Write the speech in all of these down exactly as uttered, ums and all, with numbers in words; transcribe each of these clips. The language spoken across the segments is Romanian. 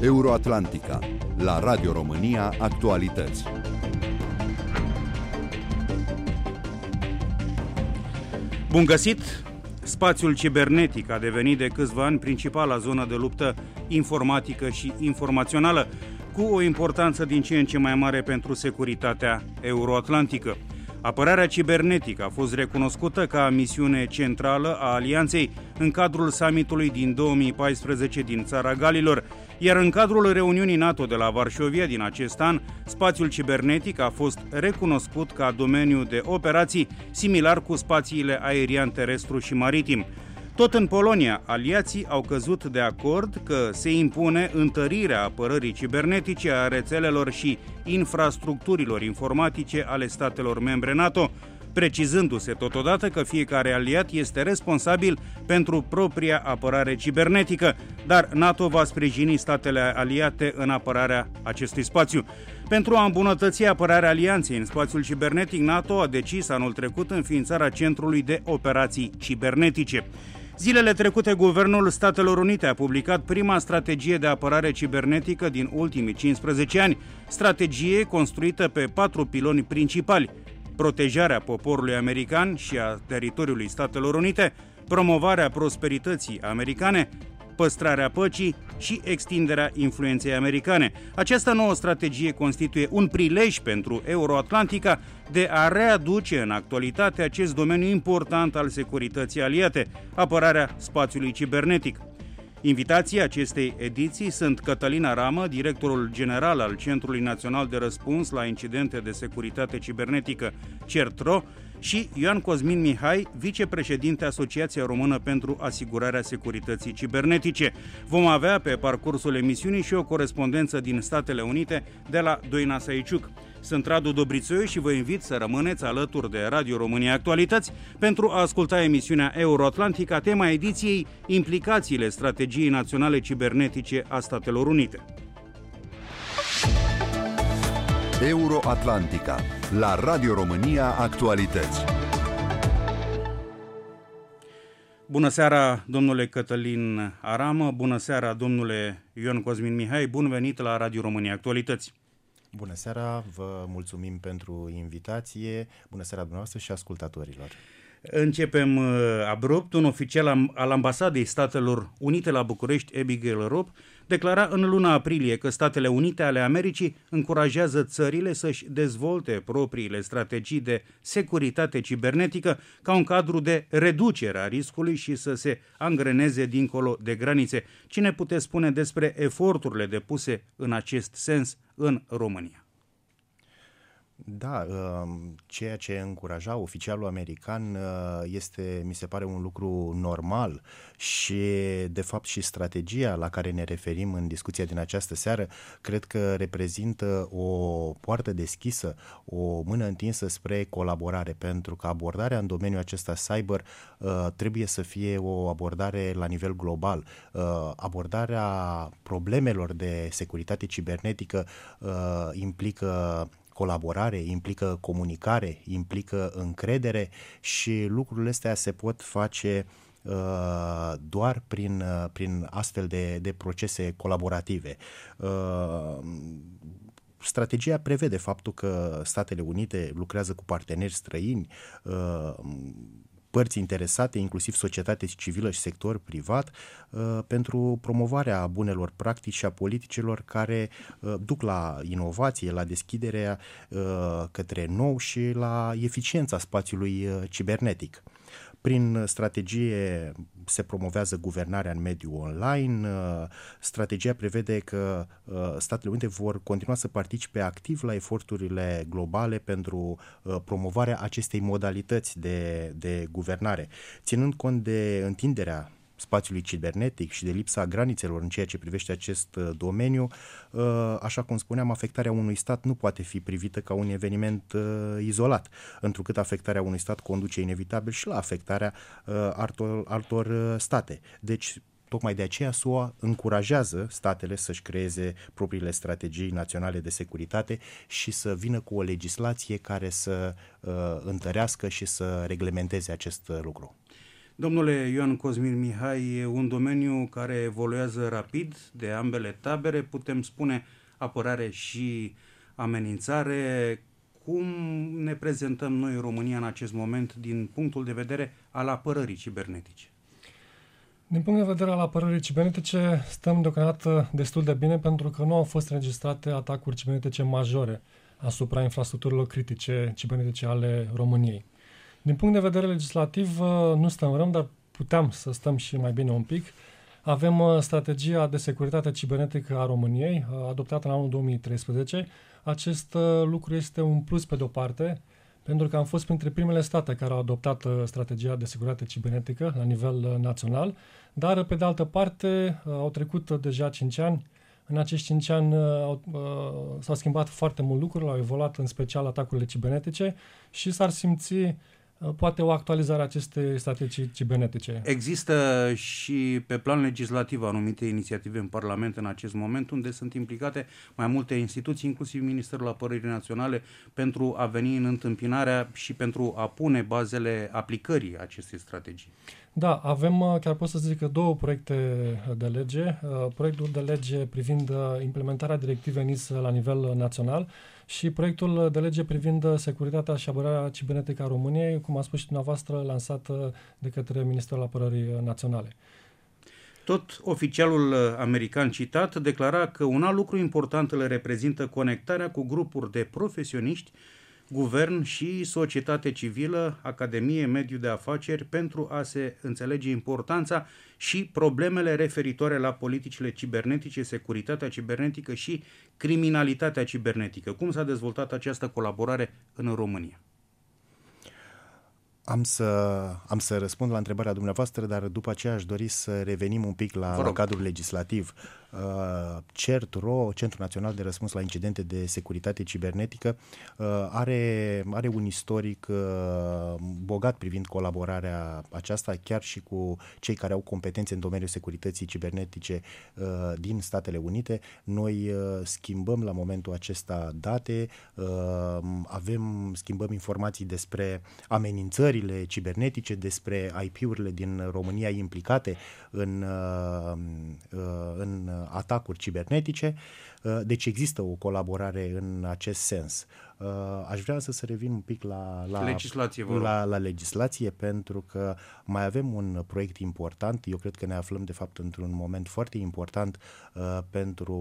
Euroatlantica, la Radio România Actualități. Bun găsit! Spațiul cibernetic a devenit de câțiva ani principala zonă de luptă informatică și informațională, cu o importanță din ce în ce mai mare pentru securitatea euroatlantică. Apărarea cibernetică a fost recunoscută ca misiune centrală a Alianței în cadrul summitului din două mii paisprezece din Țara Galilor, iar în cadrul reuniunii NATO de la Varșovia din acest an, spațiul cibernetic a fost recunoscut ca domeniu de operații similar cu spațiile aerian, terestru și maritim. Tot în Polonia, aliații au căzut de acord că se impune întărirea apărării cibernetice a rețelelor și infrastructurilor informatice ale statelor membre NATO, precizându-se totodată că fiecare aliat este responsabil pentru propria apărare cibernetică, dar NATO va sprijini statele aliate în apărarea acestui spațiu. Pentru a îmbunătăți apărarea alianței în spațiul cibernetic, NATO a decis anul trecut înființarea Centrului de Operații Cibernetice. Zilele trecute, Guvernul Statelor Unite a publicat prima strategie de apărare cibernetică din ultimii cincisprezece ani, strategie construită pe patru piloni principali: protejarea poporului american și a teritoriului Statelor Unite, promovarea prosperității americane, păstrarea păcii și extinderea influenței americane. Această nouă strategie constituie un prilej pentru Euroatlantica de a readuce în actualitate acest domeniu important al securității aliate, apărarea spațiului cibernetic. Invitații acestei ediții sunt Cătălina Ramă, directorul general al Centrului Național de Răspuns la Incidente de Securitate Cibernetică, CERTRO, și Ioan Cosmin Mihai, vicepreședinte Asociația Română pentru Asigurarea Securității Cibernetice. Vom avea pe parcursul emisiunii și o corespondență din Statele Unite de la Doina Saiciuc. Sunt Radu Dobrițoiu și vă invit să rămâneți alături de Radio România Actualități pentru a asculta emisiunea Euroatlantica, tema ediției: implicațiile strategiei naționale cibernetice a Statelor Unite. Euroatlantica, la Radio România Actualități. Bună seara, domnule Cătălin Aramă, bună seara, domnule Ioan Cosmin Mihai, bun venit la Radio România Actualități. Bună seara, vă mulțumim pentru invitație, bună seara dumneavoastră și ascultătorilor. Începem uh, abrupt. Un oficial al Ambasadei Statelor Unite la București, Abigail Rupp, declara în luna aprilie că Statele Unite ale Americii încurajează țările să-și dezvolte propriile strategii de securitate cibernetică ca un cadru de reducere a riscului și să se angreneze dincolo de granițe. Ce ne puteți spune despre eforturile depuse în acest sens în România? Da, ceea ce încuraja oficialul american este, mi se pare, un lucru normal și, de fapt, și strategia la care ne referim în discuția din această seară, cred că reprezintă o poartă deschisă, o mână întinsă spre colaborare, pentru că abordarea în domeniul acesta cyber trebuie să fie o abordare la nivel global. Abordarea problemelor de securitate cibernetică implică colaborare, implică comunicare, implică încredere și lucrurile astea se pot face uh, doar prin, uh, prin astfel de, de procese colaborative. Uh, Strategia prevede faptul că Statele Unite lucrează cu parteneri străini, uh, părți interesate, inclusiv societate civilă și sector privat, pentru promovarea bunelor practici și a politicilor care duc la inovație, la deschiderea către nou și la eficiența spațiului cibernetic. Prin strategie se promovează guvernarea în mediul online. Strategia prevede că Statele Unite vor continua să participe activ la eforturile globale pentru promovarea acestei modalități de, de guvernare, ținând cont de întinderea spațiului cibernetic și de lipsa granițelor în ceea ce privește acest domeniu. Așa cum spuneam, afectarea unui stat nu poate fi privită ca un eveniment izolat, întrucât afectarea unui stat conduce inevitabil și la afectarea altor, altor state. Deci, tocmai de aceea S U A încurajează statele să-și creeze propriile strategii naționale de securitate și să vină cu o legislație care să uh, întărească și să reglementeze acest lucru. Domnule Ioan Cosmin Mihai, e un domeniu care evoluează rapid de ambele tabere, putem spune apărare și amenințare. Cum ne prezentăm noi, România, în acest moment din punctul de vedere al apărării cibernetice? Din punct de vedere al apărării cibernetice, stăm deocamdată destul de bine pentru că nu au fost înregistrate atacuri cibernetice majore asupra infrastructurilor critice cibernetice ale României. Din punct de vedere legislativ, nu stăm rău, dar puteam să stăm și mai bine un pic. Avem strategia de securitate cibernetică a României, adoptată în anul două mii treisprezece. Acest lucru este un plus pe de-o parte, pentru că am fost printre primele state care au adoptat strategia de securitate cibernetică la nivel național, dar pe de altă parte au trecut deja cinci ani. În acești cinci ani au, s-au schimbat foarte mult lucruri, au evoluat în special atacurile cibernetice și s-ar simți poate o actualizare a acestei strategii cibernetice. Există și pe plan legislativ anumite inițiative în Parlament în acest moment, unde sunt implicate mai multe instituții, inclusiv Ministerul Apărării Naționale, pentru a veni în întâmpinarea și pentru a pune bazele aplicării acestei strategii. Da, avem, chiar pot să zic, două proiecte de lege. Proiectul de lege privind implementarea directivei N I S la nivel național și proiectul de lege privind securitatea și apărarea cibernetică a României, cum a spus și dumneavoastră, lansat de către Ministerul Apărării Naționale. Tot oficialul american citat declara că un alt lucru important le reprezintă conectarea cu grupuri de profesioniști, guvern și societate civilă, academie, mediu de afaceri, pentru a se înțelege importanța și problemele referitoare la politicile cibernetice, securitatea cibernetică și criminalitatea cibernetică. Cum s-a dezvoltat această colaborare în România? Am să, am să răspund la întrebarea dumneavoastră, dar după aceea aș dori să revenim un pic la, la cadrul legislativ. Uh, CERT-RO, Centrul Național de Răspuns la Incidente de Securitate Cibernetică, uh, are, are un istoric uh, bogat privind colaborarea aceasta, chiar și cu cei care au competențe în domeniul securității cibernetice uh, din Statele Unite. Noi uh, schimbăm la momentul acesta date, uh, avem, schimbăm informații despre amenințările cibernetice, despre I P-urile din România implicate în, uh, uh, în atacuri cibernetice, deci există o colaborare în acest sens. Aș vrea să, să revin un pic la, la, legislație, la, la legislație, pentru că mai avem un proiect important. Eu cred că ne aflăm de fapt într-un moment foarte important uh, pentru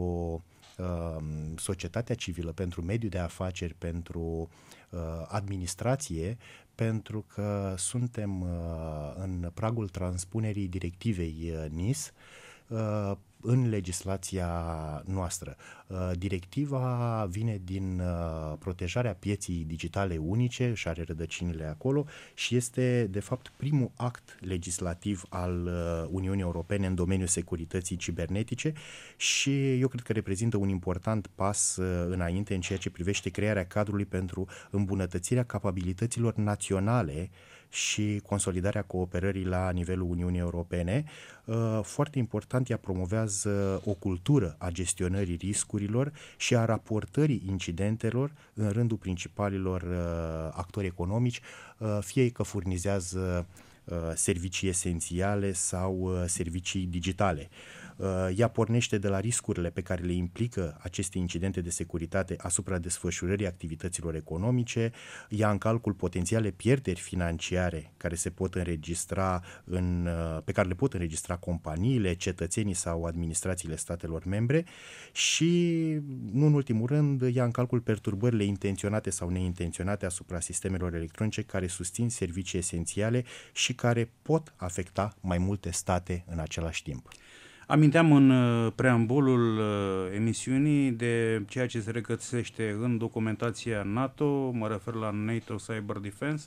uh, societatea civilă, pentru mediul de afaceri, pentru uh, administrație, pentru că suntem uh, în pragul transpunerii directivei uh, N I S uh, în legislația noastră. Directiva vine din protejarea pieții digitale unice și are rădăcinile acolo și este, de fapt, primul act legislativ al Uniunii Europene în domeniul securității cibernetice și eu cred că reprezintă un important pas înainte în ceea ce privește crearea cadrului pentru îmbunătățirea capabilităților naționale și consolidarea cooperării la nivelul Uniunii Europene. Foarte important, ea promovează o cultură a gestionării riscurilor și a raportării incidentelor în rândul principalilor actori economici, fie că furnizează servicii esențiale sau servicii digitale. Ea pornește de la riscurile pe care le implică aceste incidente de securitate asupra desfășurării activităților economice, ia în calcul potențiale pierderi financiare care se pot înregistra în, pe care le pot înregistra companiile, cetățenii sau administrațiile statelor membre și, nu în ultimul rând, ia în calcul perturbările intenționate sau neintenționate asupra sistemelor electronice care susțin servicii esențiale și care pot afecta mai multe state în același timp. Aminteam în preambulul emisiunii de ceea ce se regăsește în documentația NATO, mă refer la NATO Cyber Defense,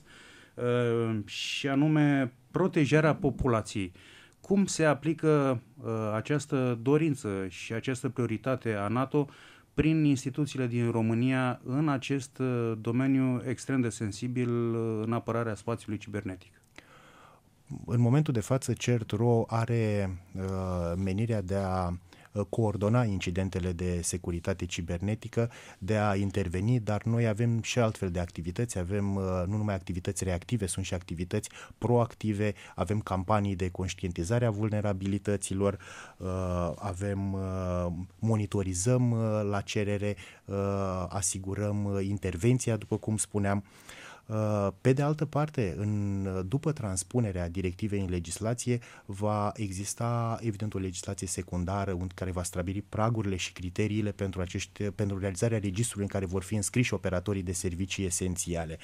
și anume protejarea populației. Cum se aplică această dorință și această prioritate a NATO prin instituțiile din România în acest domeniu extrem de sensibil în apărarea spațiului cibernetic? În momentul de față, CERT-RO are uh, menirea de a coordona incidentele de securitate cibernetică, de a interveni, dar noi avem și altfel de activități, avem nu numai activități reactive, sunt și activități proactive, avem campanii de conștientizare a vulnerabilităților, avem, monitorizăm la cerere, asigurăm intervenția, după cum spuneam. Pe de altă parte, în, după transpunerea directivei în legislație, va exista, evident, o legislație secundară care va stabili pragurile și criteriile pentru, acești, pentru realizarea registrului în care vor fi înscriși operatorii de servicii esențiale.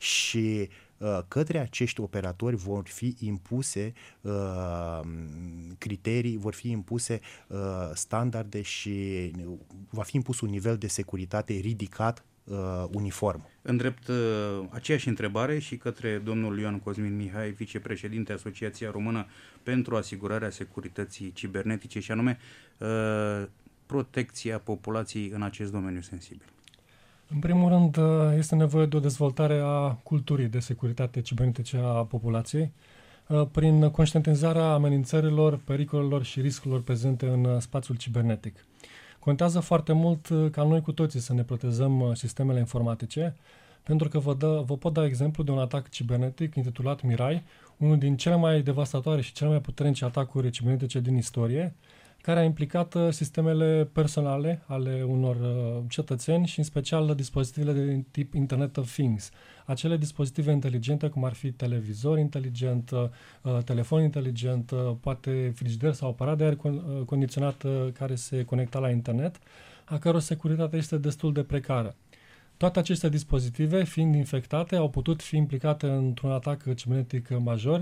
Și către acești operatori vor fi impuse uh, criterii, vor fi impuse uh, standarde și va fi impus un nivel de securitate ridicat, uh, uniform. Îndrept uh, aceeași întrebare și către domnul Ioan Cosmin Mihai, vicepreședinte Asociația Română pentru Asigurarea Securității Cibernetice, și anume uh, protecția populației în acest domeniu sensibil. În primul rând, este nevoie de o dezvoltare a culturii de securitate cibernetice a populației, prin conștientizarea amenințărilor, pericolelor și riscurilor prezente în spațiul cibernetic. Contează foarte mult ca noi cu toții să ne protejăm sistemele informatice, pentru că vă, dă, vă pot da exemplu de un atac cibernetic intitulat Mirai, unul din cele mai devastatoare și cele mai puternice atacuri cibernetice din istorie, care a implicat sistemele personale ale unor cetățeni și în special dispozitivele de tip Internet of Things. Acele dispozitive inteligente, cum ar fi televizor inteligent, telefon inteligent, poate frigider sau aparat de aer condiționat care se conecta la internet, a căror securitate este destul de precară. Toate aceste dispozitive, fiind infectate, au putut fi implicate într-un atac cibernetic major,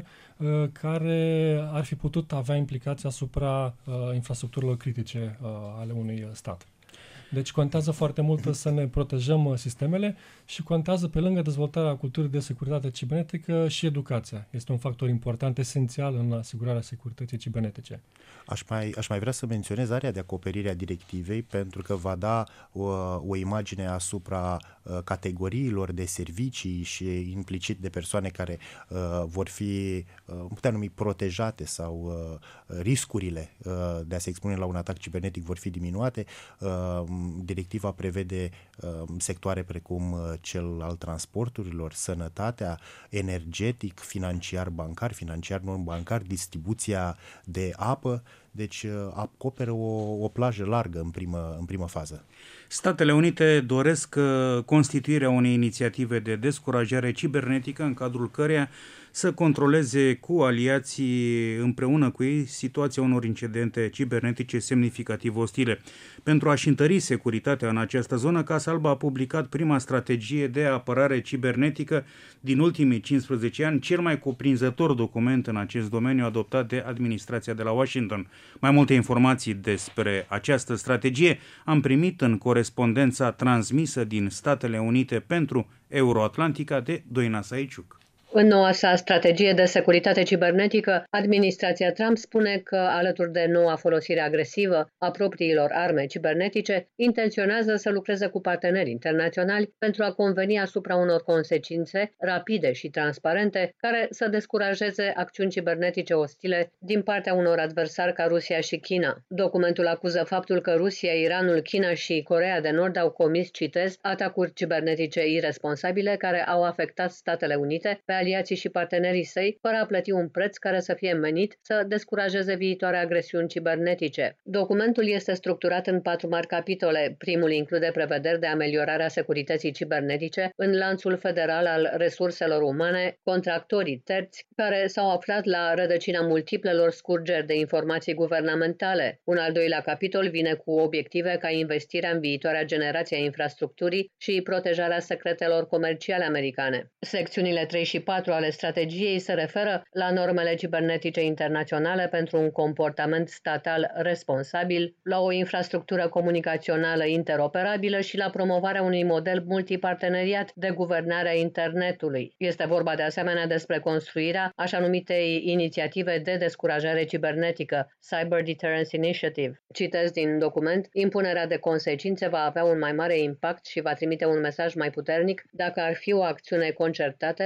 care ar fi putut avea implicații asupra infrastructurilor critice ale unui stat. Deci contează foarte mult să ne protejăm sistemele și contează, pe lângă dezvoltarea culturii de securitate cibernetică, și educația. Este un factor important, esențial în asigurarea securității cibernetice. Aș mai, aș mai vrea să menționez area de acoperire a directivei, pentru că va da o, o imagine asupra uh, categoriilor de servicii și implicit de persoane care uh, vor fi, uh, putea numi, protejate sau uh, riscurile uh, de a se expune la un atac cibernetic vor fi diminuate. Uh, directiva prevede uh, sectoare precum uh, cel al transporturilor, sănătatea, energetic, financiar, bancar, financiar non-bancar, distribuția de apă. Deci acoperă o, o plajă largă în primă, în primă fază. Statele Unite doresc constituirea unei inițiative de descurajare cibernetică în cadrul căreia să controleze cu aliații împreună cu ei situația unor incidente cibernetice semnificativ ostile. Pentru a-și întări securitatea în această zonă, Casa Albă a publicat prima strategie de apărare cibernetică din ultimii cincisprezece ani, cel mai cuprinzător document în acest domeniu adoptat de administrația de la Washington. Mai multe informații despre această strategie am primit în corespondența transmisă din Statele Unite pentru Euroatlantica de Doina Saiciuc. În noua sa strategie de securitate cibernetică, administrația Trump spune că, alături de noua folosire agresivă a propriilor arme cibernetice, intenționează să lucreze cu parteneri internaționali pentru a conveni asupra unor consecințe rapide și transparente care să descurajeze acțiuni cibernetice ostile din partea unor adversari ca Rusia și China. Documentul acuză faptul că Rusia, Iranul, China și Coreea de Nord au comis, citez, atacuri cibernetice irresponsabile care au afectat Statele Unite pe aliații și partenerii săi, fără a plăti un preț care să fie menit să descurajeze viitoare agresiuni cibernetice. Documentul este structurat în patru mari capitole. Primul include prevederi de ameliorare a securității cibernetice în lanțul federal al resurselor umane, contractorii terți, care s-au aflat la rădăcina multiplelor scurgeri de informații guvernamentale. Un al doilea capitol vine cu obiective ca investirea în viitoarea generație a infrastructurii și protejarea secretelor comerciale americane. Secțiunile trei și patru ale strategiei se referă la normele cibernetice internaționale pentru un comportament statal responsabil, la o infrastructură comunicațională interoperabilă și la promovarea unui model multiparteneriat de guvernare a internetului. Este vorba de asemenea despre construirea așa numitei inițiative de descurajare cibernetică, Cyber Deterrence Initiative. Citez din document, impunerea de consecințe va avea un mai mare impact și va trimite un mesaj mai puternic dacă ar fi o acțiune concertată a unei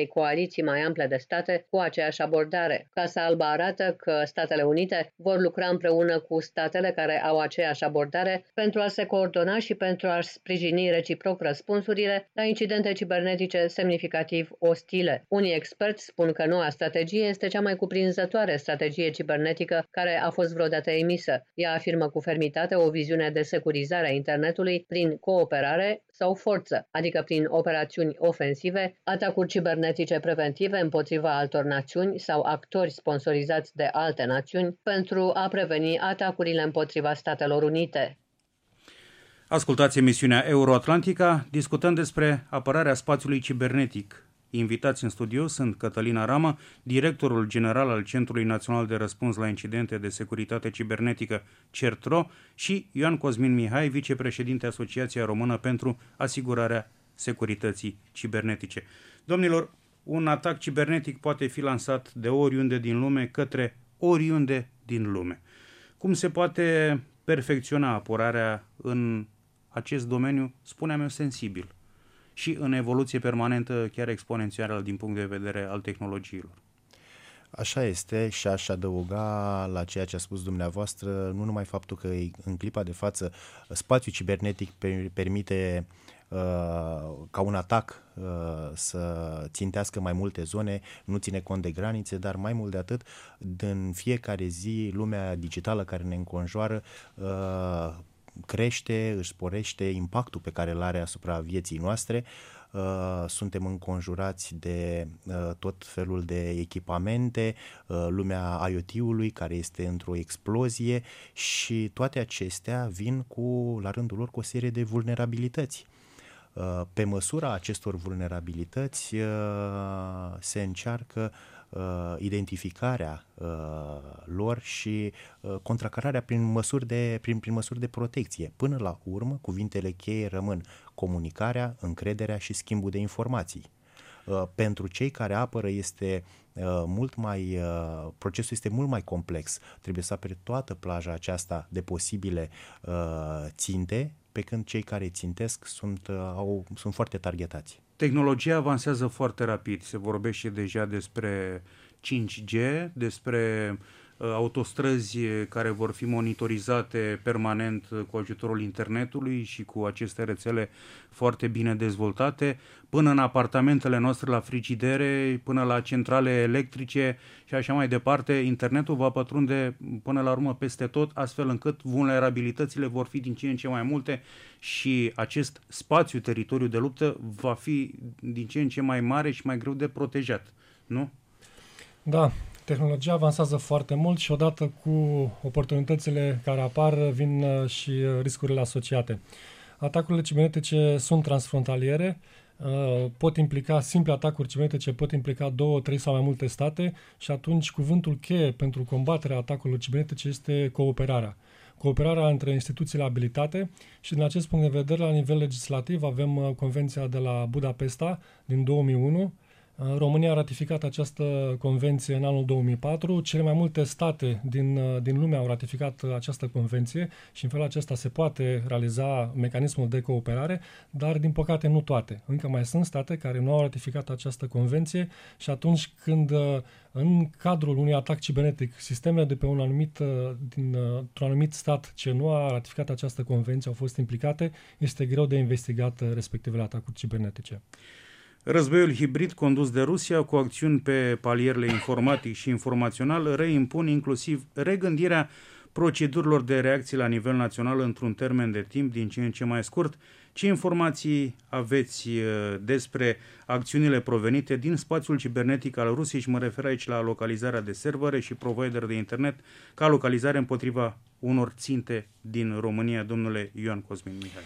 unei coaliții mai ample de state cu aceeași abordare. Casa Albă arată că Statele Unite vor lucra împreună cu statele care au aceeași abordare pentru a se coordona și pentru a sprijini reciproc răspunsurile la incidente cibernetice semnificativ ostile. Unii experți spun că noua strategie este cea mai cuprinzătoare strategie cibernetică care a fost vreodată emisă. Ea afirmă cu fermitate o viziune de securizare a internetului prin cooperare sau forță, adică prin operațiuni ofensive, atacuri cibernetice preventive împotriva altor națiuni sau actori sponsorizați de alte națiuni pentru a preveni atacurile împotriva Statelor Unite. Ascultați emisiunea Euroatlantica, discutăm despre apărarea spațiului cibernetic. Invitați în studio sunt Cătălina Ramă, directorul general al Centrului Național de Răspuns la Incidente de Securitate Cibernetică, CERTRO, și Ioan Cosmin Mihai, vicepreședinte Asociația Română pentru Asigurarea Securității Cibernetice. Domnilor, un atac cibernetic poate fi lansat de oriunde din lume către oriunde din lume. Cum se poate perfecționa apărarea în acest domeniu, spuneam eu, sensibil și în evoluție permanentă, chiar exponențială din punct de vedere al tehnologiilor? Așa este și aș adăuga la ceea ce a spus dumneavoastră, nu numai faptul că în clipa de față spațiul cibernetic permite uh, ca un atac uh, să țintească mai multe zone, nu ține cont de granițe, dar mai mult de atât, în fiecare zi, lumea digitală care ne înconjoară uh, crește, își sporește impactul pe care îl are asupra vieții noastre. Uh, suntem înconjurați de uh, tot felul de echipamente, uh, lumea I O T-ului care este într-o explozie și toate acestea vin cu, la rândul lor, cu o serie de vulnerabilități. Uh, pe măsura acestor vulnerabilități uh, se încearcă Uh, identificarea uh, lor și uh, contracararea prin măsuri, de, prin, prin măsuri de protecție. Până la urmă, cuvintele cheie rămân comunicarea, încrederea și schimbul de informații. Uh, pentru cei care apără este uh, mult mai, uh, procesul este mult mai complex. Trebuie să apere toată plaja aceasta de posibile uh, ținte, pe când cei care țintesc sunt, uh, au, sunt foarte targetați. Tehnologia avansează foarte rapid. Se vorbește deja despre cinci G, despre uh, autostrăzi care vor fi monitorizate permanent cu ajutorul internetului și cu aceste rețele foarte bine dezvoltate, până în apartamentele noastre, la frigidere, până la centrale electrice și așa mai departe. Internetul va pătrunde până la urmă peste tot, astfel încât vulnerabilitățile vor fi din ce în ce mai multe și acest spațiu, teritoriu de luptă, va fi din ce în ce mai mare și mai greu de protejat, nu? Da, tehnologia avansează foarte mult și odată cu oportunitățile care apar vin și riscurile asociate. Atacurile cibernetice sunt transfrontaliere, pot implica, simple atacuri cibernetice pot implica două, trei sau mai multe state și atunci cuvântul cheie pentru combaterea atacurilor cibernetice este cooperarea. Cooperarea între instituțiile abilitate și din acest punct de vedere, la nivel legislativ, avem Convenția de la Budapesta din două mii unu. România a ratificat această convenție în anul două mii patru. Cele mai multe state din, din lume au ratificat această convenție și în felul acesta se poate realiza mecanismul de cooperare, dar din păcate nu toate. Încă mai sunt state care nu au ratificat această convenție și atunci când în cadrul unui atac cibernetic sistemele de pe un anumit, dintr-un anumit stat ce nu a ratificat această convenție au fost implicate, este greu de investigat respectivele atacuri cibernetice. Războiul hibrid condus de Rusia cu acțiuni pe palierele informatic și informațional reimpun inclusiv regândirea procedurilor de reacție la nivel național într-un termen de timp din ce în ce mai scurt. Ce informații aveți despre acțiunile provenite din spațiul cibernetic al Rusiei și mă refer aici la localizarea de servere și provider de internet ca localizare împotriva unor ținte din România, domnule Ioan Cosmin Mihai?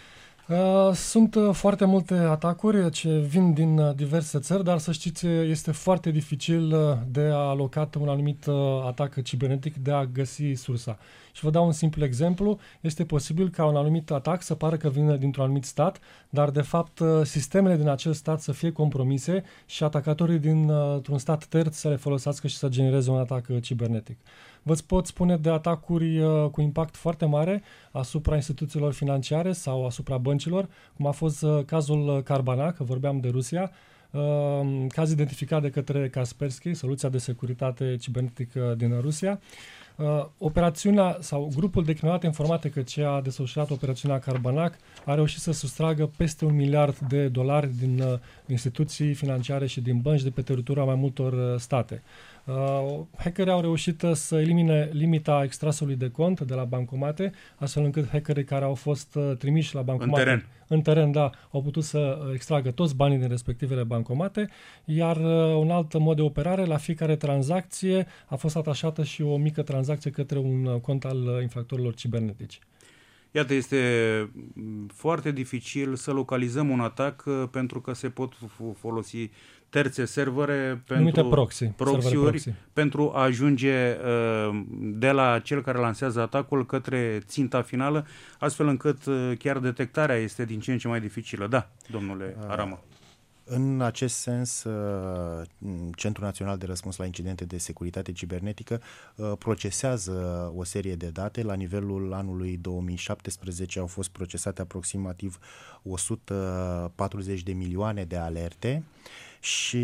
Sunt foarte multe atacuri ce vin din diverse țări, dar să știți, este foarte dificil de a aloca un anumit atac cibernetic, de a găsi sursa. Și vă dau un simplu exemplu. Este posibil ca un anumit atac să pară că vine dintr-un anumit stat, dar de fapt sistemele din acel stat să fie compromise și atacatorii dintr-un stat terț să le folosească și să genereze un atac cibernetic. Vă pot spune de atacuri cu impact foarte mare asupra instituțiilor financiare sau asupra băncilor, cum a fost cazul Carbana, că vorbeam de Rusia. caz identificat de către Kaspersky, soluția de securitate cibernetică din Rusia. Uh, operațiunea sau grupul de criminalitate informatică ce a desfășurat operațiunea Carbanac a reușit să sustragă peste un miliard de dolari din uh, instituții financiare și din bănci de pe teritoriul mai multor uh, state. Uh, hackerii au reușit să elimine limita extrasului de cont de la bancomate, astfel încât hackerii care au fost uh, trimiși la bancomate în teren. în teren, da, au putut să extragă toți banii din respectivele bancomate, iar uh, un alt mod de operare, la fiecare tranzacție a fost atașată și o mică tranzacție către un uh, cont al uh, infractorilor cibernetici. Iată, este foarte dificil să localizăm un atac pentru că se pot folosi terțe servere pentru proxy, proxy-uri proxy. pentru a ajunge de la cel care lansează atacul către ținta finală, astfel încât chiar detectarea este din ce în ce mai dificilă. Da, domnule Arama. În acest sens, Centrul Național de Răspuns la Incidente de Securitate Cibernetică procesează o serie de date. La nivelul anului două mii șaptesprezece au fost procesate aproximativ o sută patruzeci de milioane de alerte și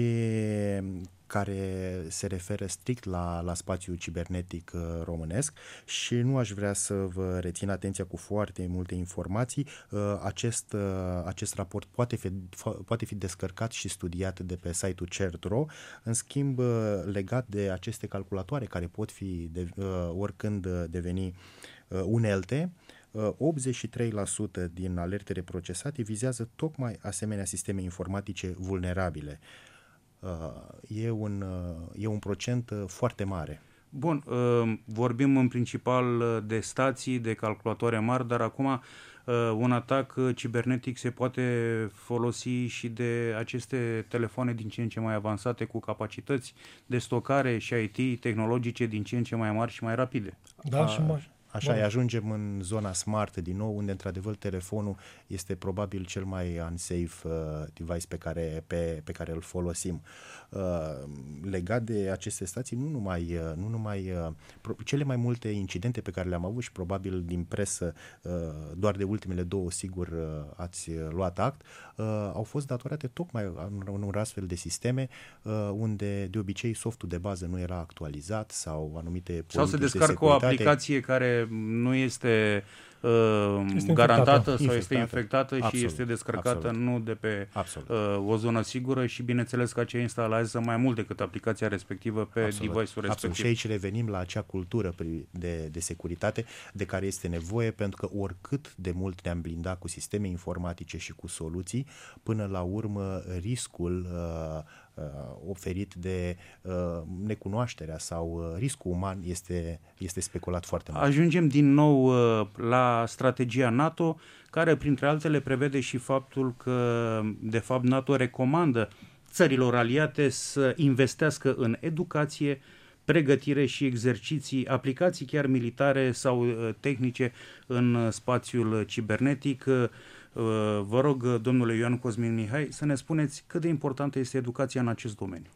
care se referă strict la, la spațiul cibernetic uh, românesc și nu aș vrea să vă rețin atenția cu foarte multe informații. Uh, acest, uh, acest raport poate fi, poate fi descărcat și studiat de pe site-ul CERT.ro. În schimb, uh, legat de aceste calculatoare care pot fi de, uh, oricând deveni uh, unelte, optzeci și trei la sută din alertele procesate vizează tocmai asemenea sisteme informatice vulnerabile. E un, e un procent foarte mare. Bun, vorbim în principal de stații, de calculatoare mari, dar acum un atac cibernetic se poate folosi și de aceste telefoane din ce în ce mai avansate, cu capacități de stocare și I T tehnologice din ce în ce mai mari și mai rapide. Da, A, și mai... Așa, îi ajungem în zona smart din nou, unde într-adevăr telefonul este probabil cel mai unsafe uh, device pe care, pe, pe care îl folosim. Uh, legat de aceste stații, nu numai, uh, nu numai uh, pro- cele mai multe incidente pe care le-am avut și probabil din presă, uh, doar de ultimele două, sigur, uh, ați luat act, uh, au fost datorate tocmai în unor astfel de sisteme uh, unde de obicei softul de bază nu era actualizat sau anumite sau se descarcă o aplicație care nu este, uh, este garantată infectată. sau infectată. este infectată Absolut. și este descărcată Absolut. nu de pe uh, o zonă sigură și bineînțeles că aceea instalează mai mult decât aplicația respectivă pe Absolut. device-ul respectiv. Absolut. Și aici revenim la acea cultură de, de securitate de care este nevoie, pentru că oricât de mult ne-am blindat cu sisteme informatice și cu soluții, până la urmă riscul uh, uh, oferit de uh, necunoașterea sau uh, riscul uman este, este speculat foarte mult. Ajungem din nou uh, la strategia NATO, care printre altele prevede și faptul că de fapt NATO recomandă țărilor aliate să investească în educație, pregătire și exerciții, aplicații chiar militare sau uh, tehnice în uh, spațiul cibernetic. Uh, vă rog, domnule Ioan Cosmin Mihai, să ne spuneți cât de importantă este educația în acest domeniu.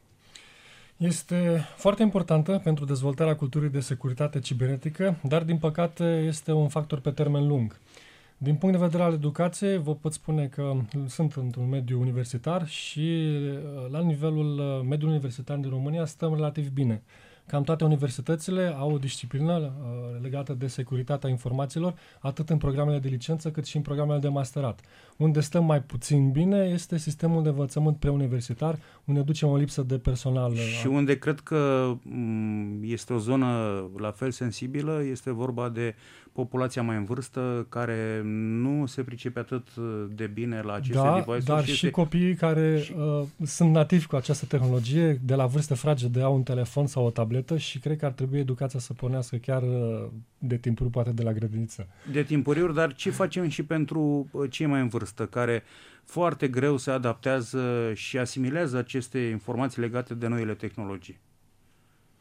Este foarte importantă pentru dezvoltarea culturii de securitate cibernetică, dar din păcate este un factor pe termen lung. Din punct de vedere al educației, vă pot spune că sunt într-un mediu universitar și la nivelul mediului universitar din România stăm relativ bine. Cam toate universitățile au o disciplină uh, legată de securitatea informațiilor, atât în programele de licență cât și în programele de masterat. Unde stăm mai puțin bine este sistemul de învățământ preuniversitar, unde ducem o lipsă de personal. Și unde cred că este o zonă la fel sensibilă, este vorba de populația mai în vârstă, care nu se pricepe atât de bine la aceste da, device-uri. Dar și, și este... copiii care și... uh, sunt nativi cu această tehnologie, de la vârste fragede au un telefon sau o tabletă și cred că ar trebui educația să pornească chiar uh, de timpuriu, poate de la grădiniță. De timpuriu, dar ce facem și pentru cei mai în vârstă, care foarte greu se adaptează și asimilează aceste informații legate de noile tehnologii?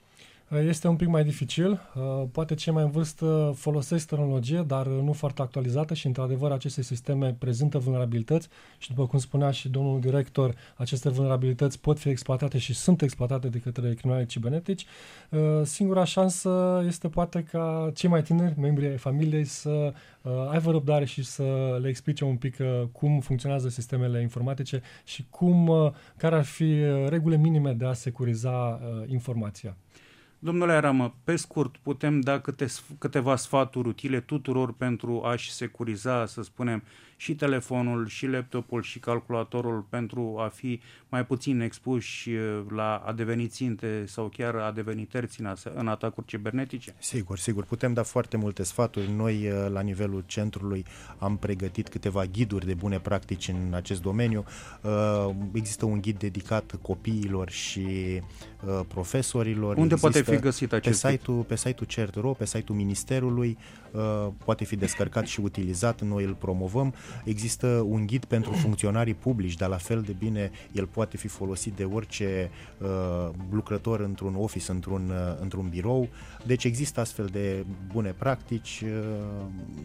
Este un pic mai dificil. Poate cei mai în vârstă folosesc tehnologie, dar nu foarte actualizată și, într-adevăr, aceste sisteme prezintă vulnerabilități și, după cum spunea și domnul director, aceste vulnerabilități pot fi exploatate și sunt exploatate de către criminali cibernetici. Singura șansă este poate ca cei mai tineri, membrii ai familiei, să aibă răbdare și să le explice un pic cum funcționează sistemele informatice și cum, care ar fi regulile minime de a securiza informația. Domnule Aramă, pe scurt, putem da câte, câteva sfaturi utile tuturor pentru a-și securiza, să spunem, și telefonul, și laptopul, și calculatorul, pentru a fi mai puțin expuși la a deveni ținte sau chiar a deveni terți în, în atacuri cibernetice? Sigur, sigur. Putem da foarte multe sfaturi. Noi, la nivelul centrului, am pregătit câteva ghiduri de bune practici în acest domeniu. Există un ghid dedicat copiilor și profesorilor. Unde Există poate fi găsit acest pe site-ul, pe site-ul C E R T R O, pe site-ul Ministerului, poate fi descărcat și utilizat, noi îl promovăm. Există un ghid pentru funcționarii publici, dar la fel de bine el poate fi folosit de orice uh, lucrător într-un office, într-un, uh, într-un birou. Deci există astfel de bune practici uh,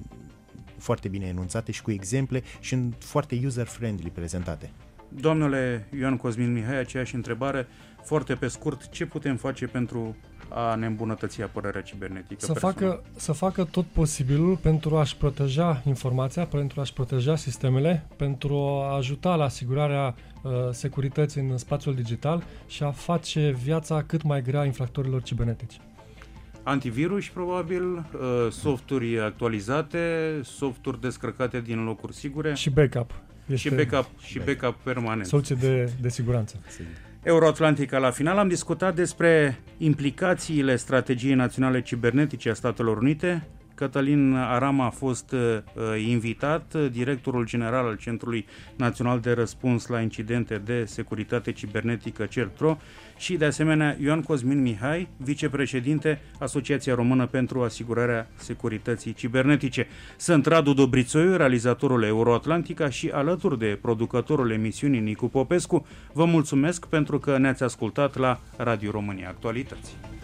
foarte bine enunțate și cu exemple și foarte user-friendly prezentate. Domnule Ioan Cosmin Mihai, aceeași întrebare, foarte pe scurt, ce putem face pentru a ne îmbunătăți apărarea cibernetică? Să facă, să facă tot posibilul pentru a-și proteja informația, pentru a-și proteja sistemele, pentru a ajuta la asigurarea uh, securității în spațiul digital și a face viața cât mai grea infractorilor cibernetici. Antivirus, probabil, softuri actualizate, softuri descărcate din locuri sigure. Și backup. Este și backup, și backup permanent. Soluție de, de siguranță. Euroatlantica, la final, am discutat despre implicațiile strategiei naționale cibernetice a Statelor Unite. Cătălin Arama a fost uh, invitat, directorul general al Centrului Național de Răspuns la Incidente de Securitate Cibernetică, C E R T R O, și, de asemenea, Ioan Cosmin Mihai, vicepreședinte Asociația Română pentru Asigurarea Securității Cibernetice. Sunt Radu Dobrițoiu, realizatorul Euroatlantica, și alături de producătorul emisiunii Nicu Popescu, vă mulțumesc pentru că ne-ați ascultat la Radio România Actualități.